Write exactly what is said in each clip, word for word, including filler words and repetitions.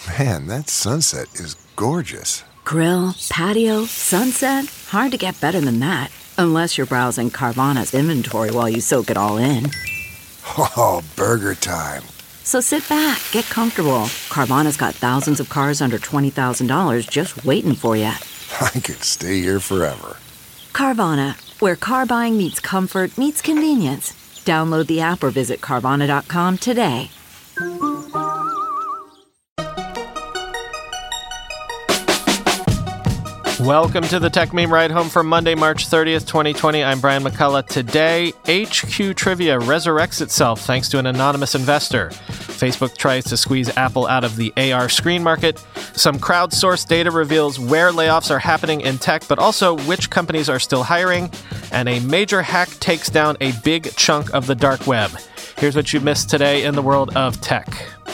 Man, that sunset is gorgeous. Grill, patio, sunset. Hard to get better than that. Unless you're browsing Carvana's inventory while you soak it all in. Oh, burger time. So sit back, get comfortable. Carvana's got thousands of cars under twenty thousand dollars just waiting for you. I could stay here forever. Carvana, where car buying meets comfort, meets convenience. Download the app or visit Carvana dot com today. Welcome to the Tech Meme Ride Home for Monday, March thirtieth, twenty twenty. I'm Brian McCullough. Today, H Q Trivia resurrects itself thanks to an anonymous investor. Facebook tries to squeeze Apple out of the A R screen market. Some crowdsourced data reveals where layoffs are happening in tech, but also which companies are still hiring. And a major hack takes down a big chunk of the dark web. Here's what you missed today in the world of tech.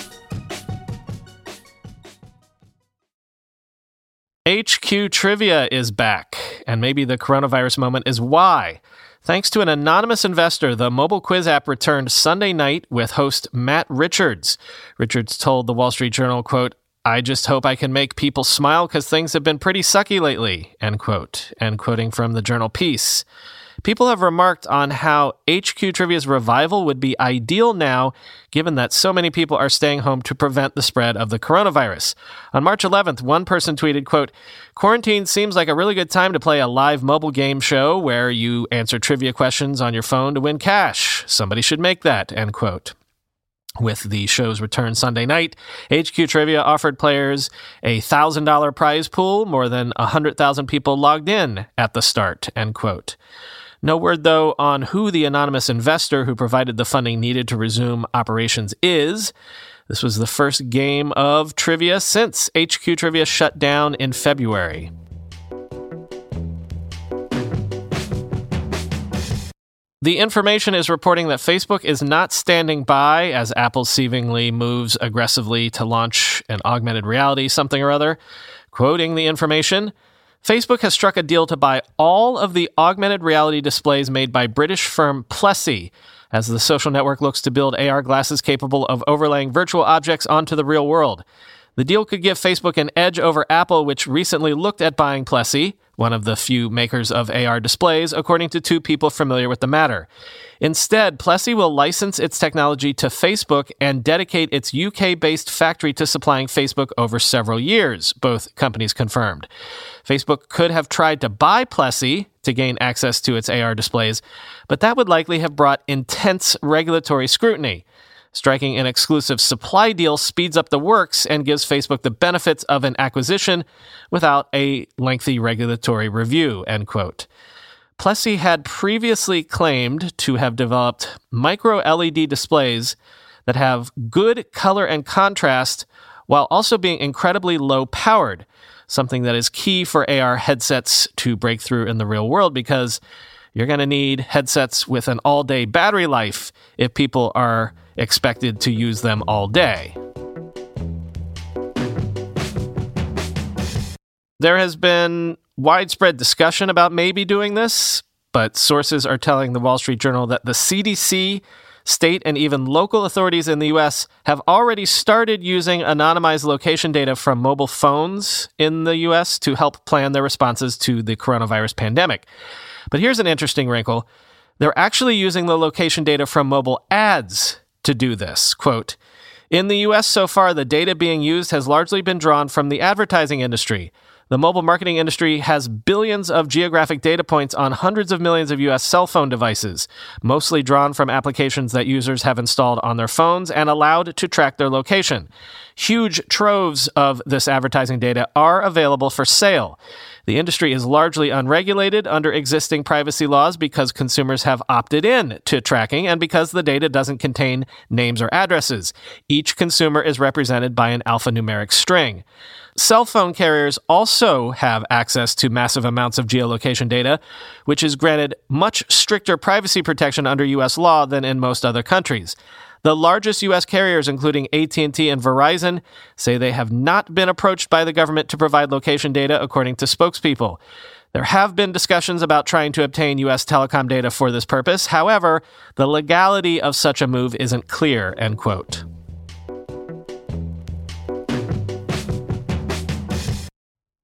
H Q Trivia is back, and maybe the coronavirus moment is why. Thanks to an anonymous investor, the mobile quiz app returned Sunday night with host Matt Richards. Richards told the Wall Street Journal, quote, "I just hope I can make people smile because things have been pretty sucky lately," end quote, and quoting from the Journal piece. People have remarked on how H Q Trivia's revival would be ideal now, given that so many people are staying home to prevent the spread of the coronavirus. On March eleventh, one person tweeted, quote, "Quarantine seems like a really good time to play a live mobile game show where you answer trivia questions on your phone to win cash. Somebody should make that," end quote. With the show's return Sunday night, H Q Trivia offered players a one thousand dollars prize pool. More than one hundred thousand people logged in at the start, end quote. No word, though, on who the anonymous investor who provided the funding needed to resume operations is. This was the first game of trivia since H Q Trivia shut down in February. The Information is reporting that Facebook is not standing by as Apple seemingly moves aggressively to launch an augmented reality something or other. Quoting The Information, Facebook has struck a deal to buy all of the augmented reality displays made by British firm Plessey, as the social network looks to build A R glasses capable of overlaying virtual objects onto the real world. The deal could give Facebook an edge over Apple, which recently looked at buying Plessey, one of the few makers of A R displays, according to two people familiar with the matter. Instead, Plessey will license its technology to Facebook and dedicate its U K-based factory to supplying Facebook over several years, both companies confirmed. Facebook could have tried to buy Plessey to gain access to its A R displays, but that would likely have brought intense regulatory scrutiny. Striking an exclusive supply deal speeds up the works and gives Facebook the benefits of an acquisition without a lengthy regulatory review, end quote. Plessey had previously claimed to have developed micro-L E D displays that have good color and contrast while also being incredibly low-powered, something that is key for A R headsets to break through in the real world because you're going to need headsets with an all-day battery life if people are expected to use them all day. There has been widespread discussion about maybe doing this, but sources are telling the Wall Street Journal that the C D C, state, and even local authorities in the U S have already started using anonymized location data from mobile phones in the U S to help plan their responses to the coronavirus pandemic. But here's an interesting wrinkle. They're actually using the location data from mobile ads to do this. Quote, "In the U S so far, the data being used has largely been drawn from the advertising industry. The mobile marketing industry has billions of geographic data points on hundreds of millions of U S cell phone devices, mostly drawn from applications that users have installed on their phones and allowed to track their location. Huge troves of this advertising data are available for sale. The industry is largely unregulated under existing privacy laws because consumers have opted in to tracking and because the data doesn't contain names or addresses. Each consumer is represented by an alphanumeric string. Cell phone carriers also have access to massive amounts of geolocation data, which is granted much stricter privacy protection under U S law than in most other countries. The largest U S carriers, including A T and T and Verizon, say they have not been approached by the government to provide location data, according to spokespeople. There have been discussions about trying to obtain U S telecom data for this purpose. However, the legality of such a move isn't clear, end quote.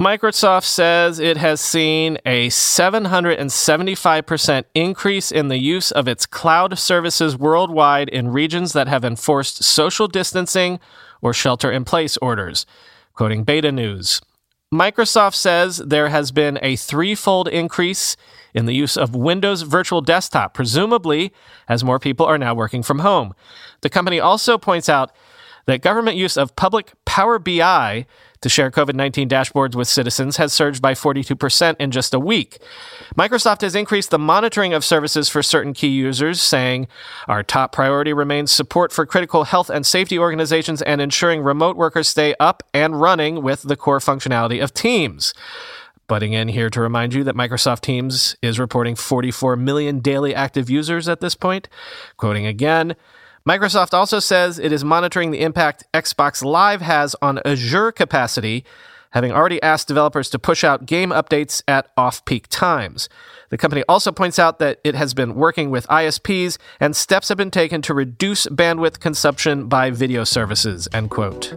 Microsoft says it has seen a seven hundred seventy-five percent increase in the use of its cloud services worldwide in regions that have enforced social distancing or shelter-in-place orders, quoting Beta News. Microsoft says there has been a threefold increase in the use of Windows Virtual Desktop, presumably as more people are now working from home. The company also points out that government use of public Power B I to share COVID nineteen dashboards with citizens has surged by forty-two percent in just a week. Microsoft has increased the monitoring of services for certain key users, saying, "Our top priority remains support for critical health and safety organizations and ensuring remote workers stay up and running with the core functionality of Teams." Butting in here to remind you that Microsoft Teams is reporting forty-four million daily active users at this point. Quoting again, Microsoft also says it is monitoring the impact Xbox Live has on Azure capacity, having already asked developers to push out game updates at off-peak times. The company also points out that it has been working with I S Ps and steps have been taken to reduce bandwidth consumption by video services, end quote.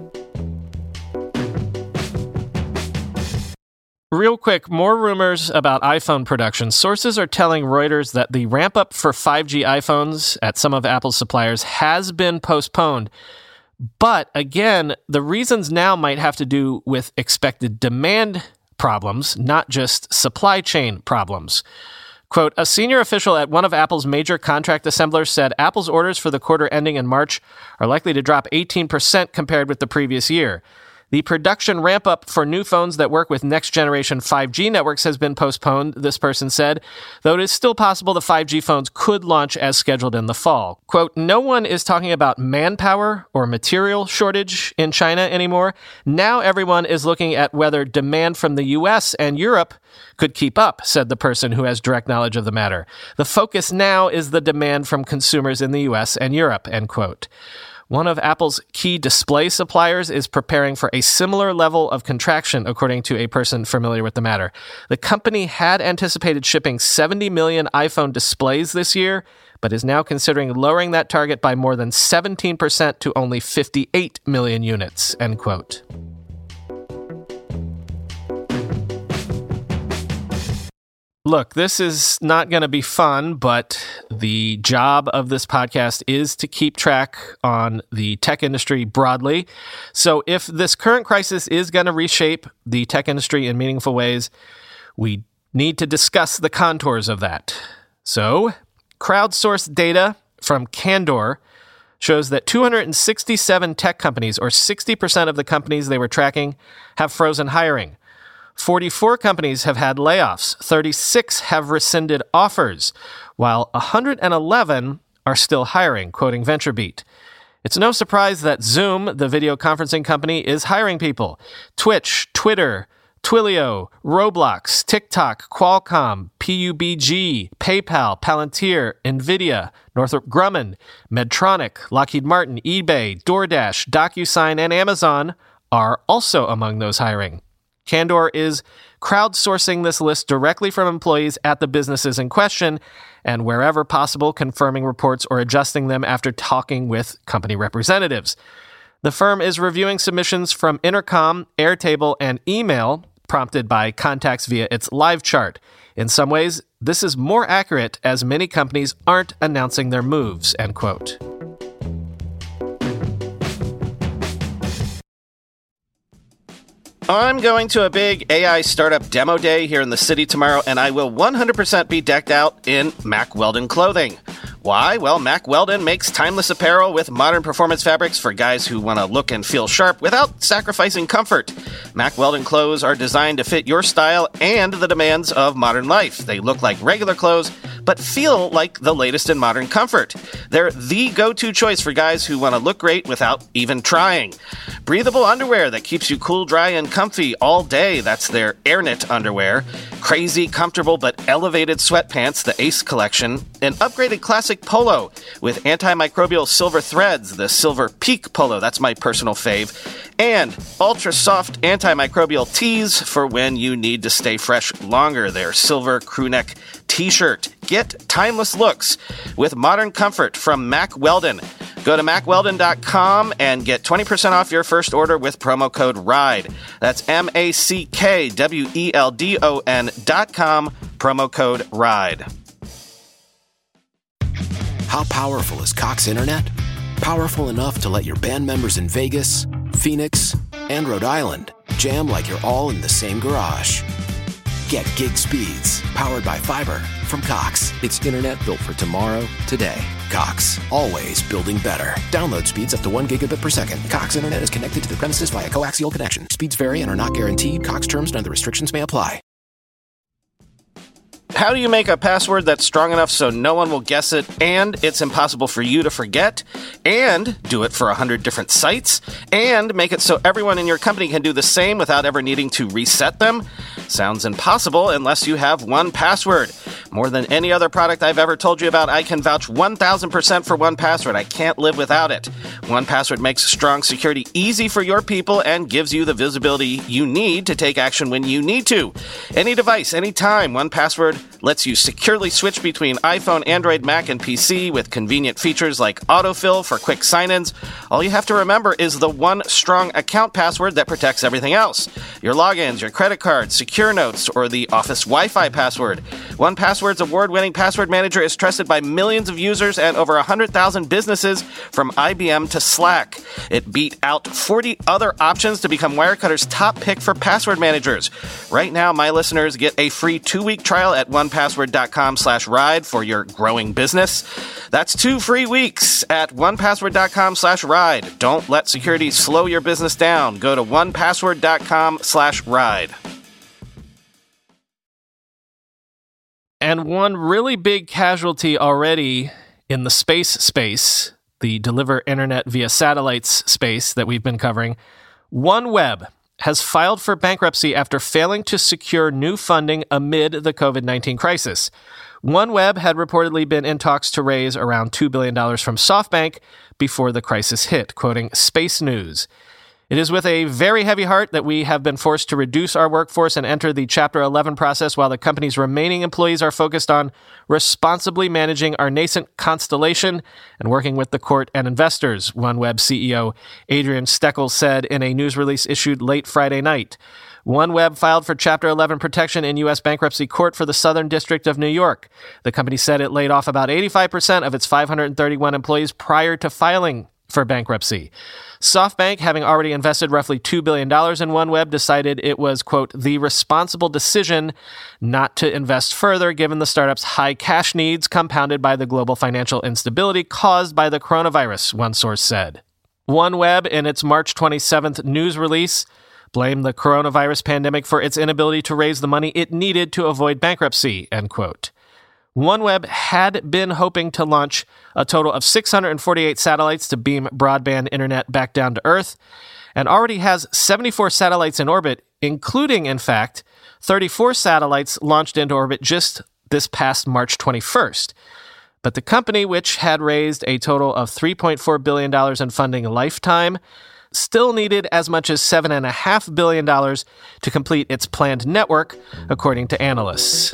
Real quick, more rumors about iPhone production. Sources are telling Reuters that the ramp-up for five G iPhones at some of Apple's suppliers has been postponed. But again, the reasons now might have to do with expected demand problems, not just supply chain problems. Quote, a senior official at one of Apple's major contract assemblers said Apple's orders for the quarter ending in March are likely to drop eighteen percent compared with the previous year. The production ramp-up for new phones that work with next-generation five G networks has been postponed, this person said, though it is still possible the five G phones could launch as scheduled in the fall. Quote, no one is talking about manpower or material shortage in China anymore. Now everyone is looking at whether demand from the U S and Europe could keep up, said the person who has direct knowledge of the matter. The focus now is the demand from consumers in the U S and Europe, end quote. One of Apple's key display suppliers is preparing for a similar level of contraction, according to a person familiar with the matter. The company had anticipated shipping seventy million iPhone displays this year, but is now considering lowering that target by more than seventeen percent to only fifty-eight million units, end quote. Look, this is not going to be fun, but the job of this podcast is to keep track on the tech industry broadly. So if this current crisis is going to reshape the tech industry in meaningful ways, we need to discuss the contours of that. So, crowdsourced data from Candor shows that two hundred sixty-seven tech companies, or sixty percent of the companies they were tracking, have frozen hiring. forty-four companies have had layoffs, thirty-six have rescinded offers, while one hundred eleven are still hiring, quoting VentureBeat. It's no surprise that Zoom, the video conferencing company, is hiring people. Twitch, Twitter, Twilio, Roblox, TikTok, Qualcomm, P U B G, PayPal, Palantir, NVIDIA, Northrop Grumman, Medtronic, Lockheed Martin, eBay, DoorDash, DocuSign, and Amazon are also among those hiring. Candor is crowdsourcing this list directly from employees at the businesses in question, and wherever possible, confirming reports or adjusting them after talking with company representatives. The firm is reviewing submissions from Intercom, Airtable, and email, prompted by contacts via its live chart. In some ways, this is more accurate as many companies aren't announcing their moves, end quote. I'm going to a big A I startup demo day here in the city tomorrow, and I will one hundred percent be decked out in Mack Weldon clothing. Why? Well, Mack Weldon makes timeless apparel with modern performance fabrics for guys who want to look and feel sharp without sacrificing comfort. Mack Weldon clothes are designed to fit your style and the demands of modern life. They look like regular clothes, but feel like the latest in modern comfort. They're the go-to choice for guys who want to look great without even trying. Breathable underwear that keeps you cool, dry, and comfy all day. That's their AirKnit underwear. Crazy, comfortable, but elevated sweatpants, the Ace collection. An upgraded classic polo with antimicrobial silver threads, the Silver Peak polo. That's my personal fave. And ultra-soft antimicrobial tees for when you need to stay fresh longer. Their silver crewneck t-shirt. Get timeless looks with modern comfort from Mack Weldon. Go to mack weldon dot com and get twenty percent off your first order with promo code RIDE. That's M A C K W E L D O N dot com, promo code RIDE. How powerful is Cox Internet? Powerful enough to let your band members in Vegas, Phoenix, and Rhode Island jam like you're all in the same garage. Get gig speeds powered by fiber from Cox. It's internet built for tomorrow, today. Cox, always building better. Download speeds up to one gigabit per second. Cox Internet is connected to the premises via coaxial connection. Speeds vary and are not guaranteed. Cox terms and other restrictions may apply. How do you make a password that's strong enough so no one will guess it, and it's impossible for you to forget, and do it for one hundred different sites, and make it so everyone in your company can do the same without ever needing to reset them? Sounds impossible unless you have one password. More than any other product I've ever told you about, I can vouch one thousand percent for one password. I can't live without it. one password makes strong security easy for your people and gives you the visibility you need to take action when you need to. Any device, anytime, one password lets you securely switch between iPhone, Android, Mac, and P C with convenient features like autofill for quick sign-ins. All you have to remember is the one strong account password that protects everything else. Your logins, your credit cards, secure notes, or the Office Wi-Fi password. one password's award-winning password manager is trusted by millions of users and over one hundred thousand businesses from I B M to Slack. It beat out forty other options to become Wirecutter's top pick for password managers. Right now, my listeners get a free two-week trial at one password dot com slash ride for your growing business. That's two free weeks at one password dot com slash ride. Don't let security slow your business down. Go to one password dot com slash ride. And one really big casualty already in the space space, the deliver internet via satellites space that we've been covering, OneWeb has filed for bankruptcy after failing to secure new funding amid the covid nineteen crisis. OneWeb had reportedly been in talks to raise around two billion dollars from SoftBank before the crisis hit, quoting Space News. It is with a very heavy heart that we have been forced to reduce our workforce and enter the Chapter eleven process while the company's remaining employees are focused on responsibly managing our nascent constellation and working with the court and investors, OneWeb C E O Adrian Steckel said in a news release issued late Friday night. OneWeb filed for Chapter eleven protection in U S bankruptcy court for the Southern District of New York. The company said it laid off about eighty-five percent of its five hundred thirty-one employees prior to filing for bankruptcy. SoftBank, having already invested roughly two billion dollars in OneWeb, decided it was, quote, the responsible decision not to invest further given the startup's high cash needs compounded by the global financial instability caused by the coronavirus, one source said. OneWeb, in its March twenty-seventh news release, blamed the coronavirus pandemic for its inability to raise the money it needed to avoid bankruptcy, end quote. OneWeb had been hoping to launch a total of six hundred forty-eight satellites to beam broadband internet back down to Earth, and already has seventy-four satellites in orbit, including, in fact, thirty-four satellites launched into orbit just this past March twenty-first. But the company, which had raised a total of three point four billion dollars in funding lifetime, still needed as much as seven point five billion dollars to complete its planned network, according to analysts.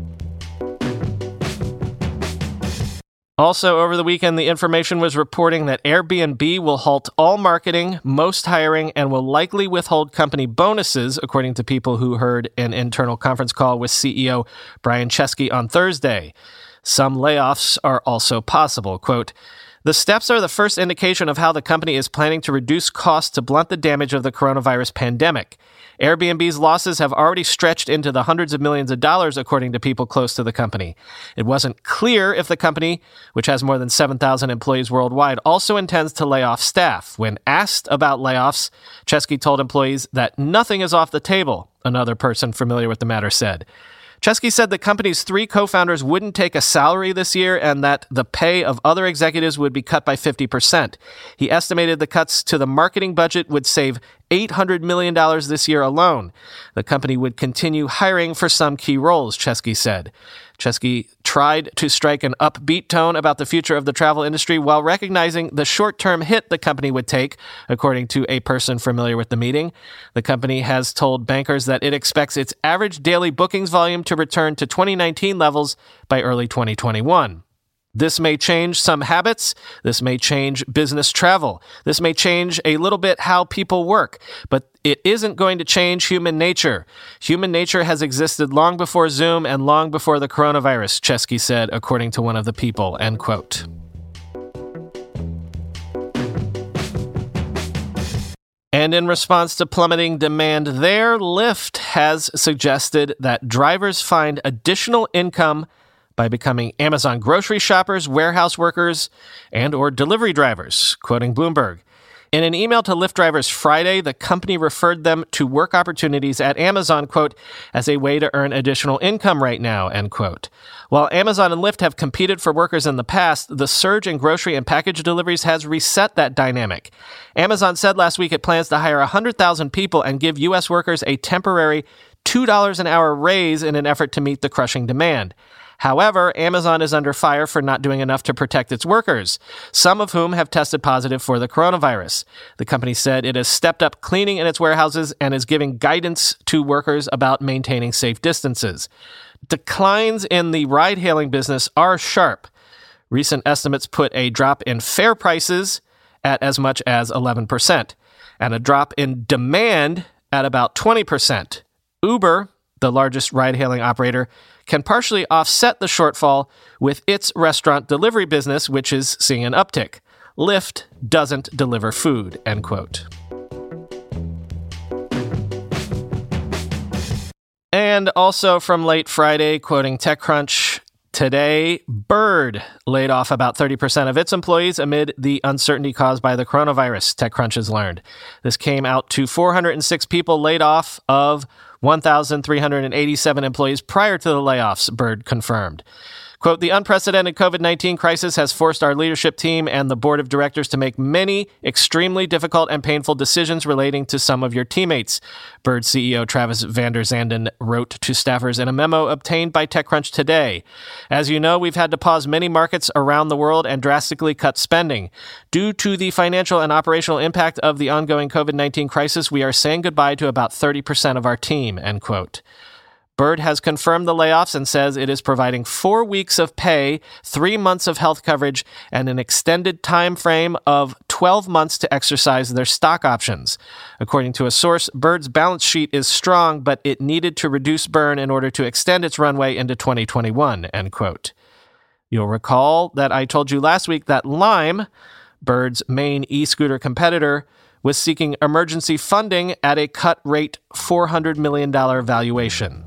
Also, over the weekend, the information was reporting that Airbnb will halt all marketing, most hiring, and will likely withhold company bonuses, according to people who heard an internal conference call with C E O Brian Chesky on Thursday. Some layoffs are also possible. Quote, the steps are the first indication of how the company is planning to reduce costs to blunt the damage of the coronavirus pandemic. Airbnb's losses have already stretched into the hundreds of millions of dollars, according to people close to the company. It wasn't clear if the company, which has more than seven thousand employees worldwide, also intends to lay off staff. When asked about layoffs, Chesky told employees that nothing is off the table, another person familiar with the matter said. Chesky said the company's three co-founders wouldn't take a salary this year and that the pay of other executives would be cut by fifty percent. He estimated the cuts to the marketing budget would save eight hundred million dollars this year alone. The company would continue hiring for some key roles, Chesky said. Chesky tried to strike an upbeat tone about the future of the travel industry while recognizing the short-term hit the company would take, according to a person familiar with the meeting. The company has told bankers that it expects its average daily bookings volume to return to twenty nineteen levels by early twenty twenty-one. This may change some habits. This may change business travel. This may change a little bit how people work, but it isn't going to change human nature. Human nature has existed long before Zoom and long before the coronavirus, Chesky said, according to one of the people, end quote. And in response to plummeting demand there, Lyft has suggested that drivers find additional income by becoming Amazon grocery shoppers, warehouse workers, and or delivery drivers, quoting Bloomberg. In an email to Lyft drivers Friday, the company referred them to work opportunities at Amazon, quote, as a way to earn additional income right now, end quote. While Amazon and Lyft have competed for workers in the past, the surge in grocery and package deliveries has reset that dynamic. Amazon said last week it plans to hire one hundred thousand people and give U S workers a temporary two dollars an hour raise in an effort to meet the crushing demand. However, Amazon is under fire for not doing enough to protect its workers, some of whom have tested positive for the coronavirus. The company said it has stepped up cleaning in its warehouses and is giving guidance to workers about maintaining safe distances. Declines in the ride-hailing business are sharp. Recent estimates put a drop in fare prices at as much as eleven percent, and a drop in demand at about twenty percent. Uber, the largest ride-hailing operator, can partially offset the shortfall with its restaurant delivery business, which is seeing an uptick. Lyft doesn't deliver food, end quote. And also from late Friday, quoting TechCrunch, today, Bird laid off about thirty percent of its employees amid the uncertainty caused by the coronavirus, TechCrunch has learned. This came out to four hundred six people laid off of one thousand three hundred eighty-seven employees prior to the layoffs, Bird confirmed. Quote, the unprecedented covid nineteen crisis has forced our leadership team and the board of directors to make many extremely difficult and painful decisions relating to some of your teammates, Bird C E O Travis Vander Zanden wrote to staffers in a memo obtained by TechCrunch today. As you know, we've had to pause many markets around the world and drastically cut spending. Due to the financial and operational impact of the ongoing covid nineteen crisis, we are saying goodbye to about thirty percent of our team, end quote. Bird has confirmed the layoffs and says it is providing four weeks of pay, three months of health coverage, and an extended time frame of twelve months to exercise their stock options. According to a source, Bird's balance sheet is strong, but it needed to reduce burn in order to extend its runway into twenty twenty-one, end quote. You'll recall that I told you last week that Lime, Bird's main e-scooter competitor, was seeking emergency funding at a cut-rate four hundred million dollars valuation.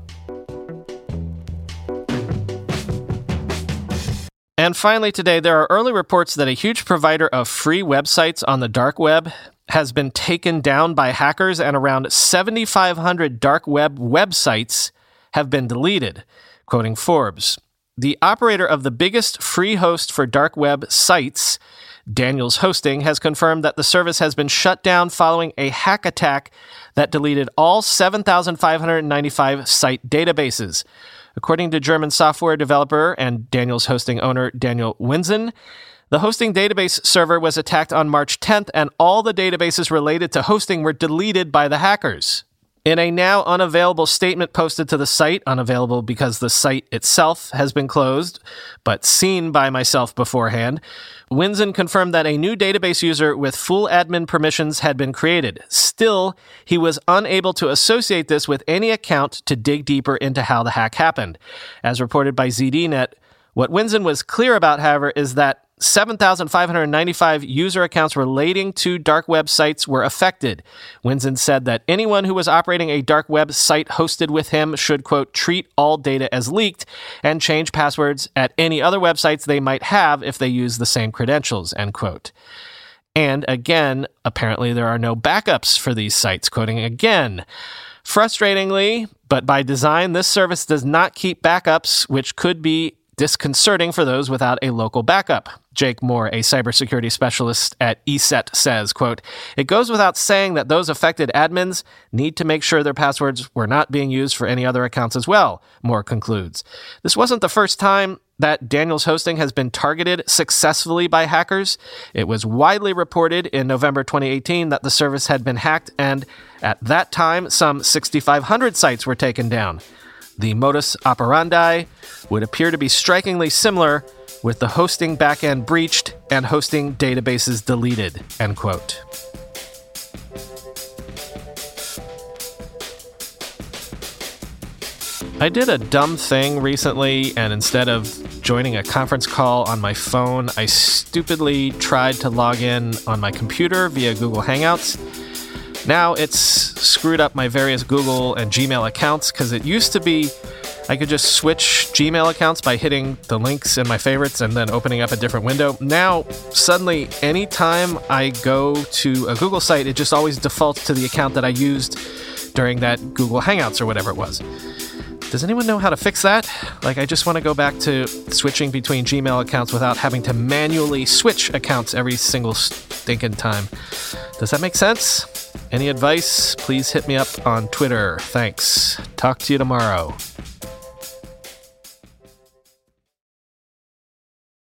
And finally today, there are early reports that a huge provider of free websites on the dark web has been taken down by hackers, and around seven thousand five hundred dark web websites have been deleted, quoting Forbes. The operator of the biggest free host for dark web sites, Daniels Hosting, has confirmed that the service has been shut down following a hack attack that deleted all seven thousand five hundred ninety-five site databases. According to German software developer and Daniels Hosting owner Daniel Winzen, the hosting database server was attacked on March tenth, and all the databases related to hosting were deleted by the hackers. In a now unavailable statement posted to the site, unavailable because the site itself has been closed, but seen by myself beforehand, Winzen confirmed that a new database user with full admin permissions had been created. Still, he was unable to associate this with any account to dig deeper into how the hack happened. As reported by Z D Net, what Winzen was clear about, however, is that seven thousand five hundred ninety-five user accounts relating to dark web sites were affected. Winzen said that anyone who was operating a dark web site hosted with him should, quote, treat all data as leaked and change passwords at any other websites they might have if they use the same credentials, end quote. And again, apparently there are no backups for these sites, quoting again. Frustratingly, but by design, this service does not keep backups, which could be disconcerting for those without a local backup. Jake Moore, a cybersecurity specialist at E S E T, says, quote, it goes without saying that those affected admins need to make sure their passwords were not being used for any other accounts as well, Moore concludes. This wasn't the first time that Daniels Hosting has been targeted successfully by hackers. It was widely reported in November twenty eighteen that the service had been hacked, and at that time, some six thousand five hundred sites were taken down. The modus operandi would appear to be strikingly similar with the hosting backend breached and hosting databases deleted, end quote. I did a dumb thing recently, and instead of joining a conference call on my phone, I stupidly tried to log in on my computer via Google Hangouts. Now it's screwed up my various Google and Gmail accounts, because it used to be I could just switch Gmail accounts by hitting the links in my favorites and then opening up a different window. Now, suddenly, anytime I go to a Google site, it just always defaults to the account that I used during that Google Hangouts or whatever it was. Does anyone know how to fix that? Like, I just want to go back to switching between Gmail accounts without having to manually switch accounts every single stinking time. Does that make sense? Any advice? Please hit me up on Twitter. Thanks. Talk to you tomorrow.